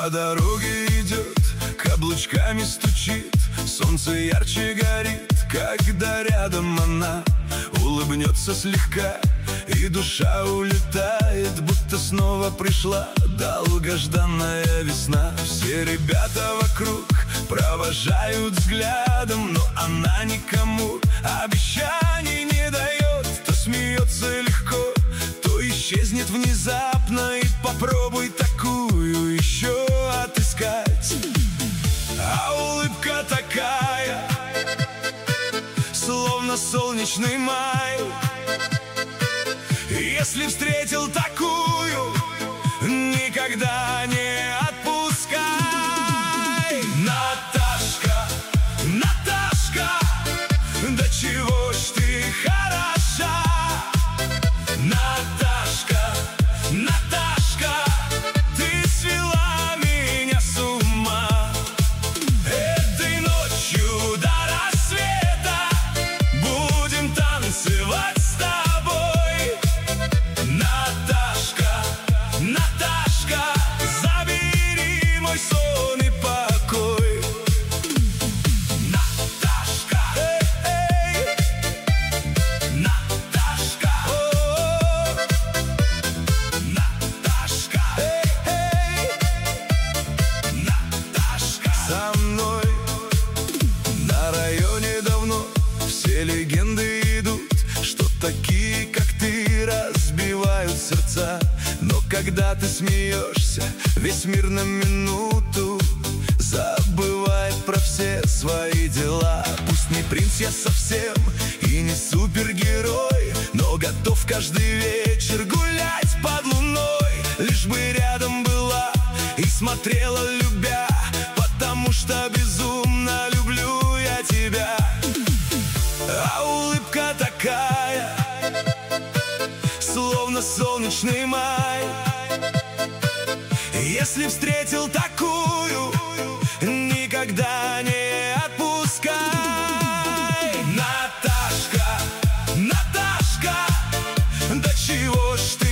По дороге идет, каблучками стучит, солнце ярче горит, когда рядом она улыбнется слегка, и душа улетает, будто снова пришла долгожданная весна. Все ребята вокруг провожают взглядом, но она никому обещаний не дает. То смеется легко, то исчезнет внезапно, и попробуй такую еще отыскать. А улыбка такая, словно солнечный май. Если встретил такую, никогда не отпускай. Наташка, Наташка, до чего ж ты хороша. Наташка, Наташка, ты свела меня с ума. Этой ночью до рассвета будем танцевать с тобой. Наташка, Наташка, забери мой сон и покой. Наташка, эй, Наташка, о, Наташка, эй, Наташка. Со мной на районе давно все легенды идут, что такие, как ты, разбивают сердца. Но когда ты смеешься, весь мир на минуту забывает про все свои дела. Пусть не принц я совсем и не супергерой, но готов каждый вечер гулять под луной, лишь бы рядом была и смотрела, любя, потому что безумно люблю я тебя. А улыбка такая, словно солнечный май. Если встретил такую, никогда не отпускай. Наташка, Наташка, до чего ж ты